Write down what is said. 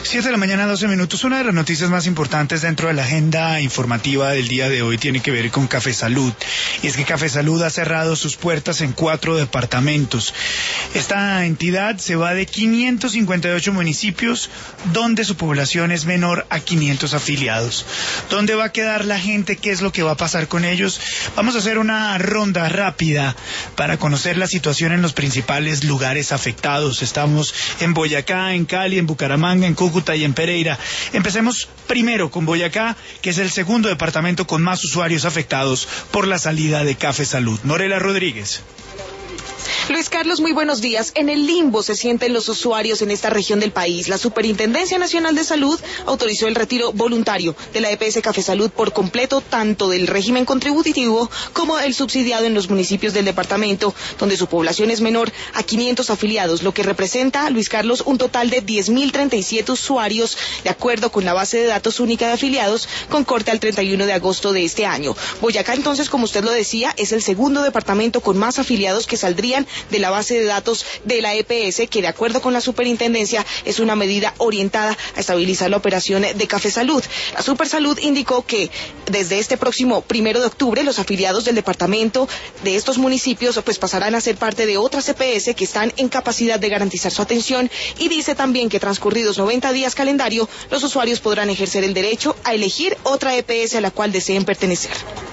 7 de la mañana, 12 minutos. Una de las noticias más importantes dentro de la agenda informativa del día de hoy tiene que ver con Café Salud. Y es que Café Salud ha cerrado sus puertas en 4 departamentos. Esta entidad se va de 558 municipios, donde su población es menor a 500 afiliados. ¿Dónde va a quedar la gente? ¿Qué es lo que va a pasar con ellos? Vamos a hacer una ronda rápida para conocer la situación en los principales lugares afectados. Estamos en Boyacá, en Cali, en Bucaramanga, en Cúcuta y en Pereira. Empecemos primero con Boyacá, que es el segundo departamento con más usuarios afectados por la salida de Café Salud. Norela Rodríguez. Luis Carlos, muy buenos días. En el limbo se sienten los usuarios en esta región del país. La Superintendencia Nacional de Salud autorizó el retiro voluntario de la EPS Café Salud por completo, tanto del régimen contributivo como el subsidiado en los municipios del departamento, donde su población es menor a 500 afiliados, lo que representa, Luis Carlos, un total de 10.037 usuarios, de acuerdo con la base de datos única de afiliados, con corte al 31 de agosto de este año. Boyacá, entonces, como usted lo decía, es el segundo departamento con más afiliados que saldrían de la base de datos de la EPS, que de acuerdo con la superintendencia es una medida orientada a estabilizar la operación de Café Salud. La Supersalud indicó que desde este próximo 1 de octubre los afiliados del departamento de estos municipios pues pasarán a ser parte de otras EPS que están en capacidad de garantizar su atención, y dice también que transcurridos 90 días calendario los usuarios podrán ejercer el derecho a elegir otra EPS a la cual deseen pertenecer.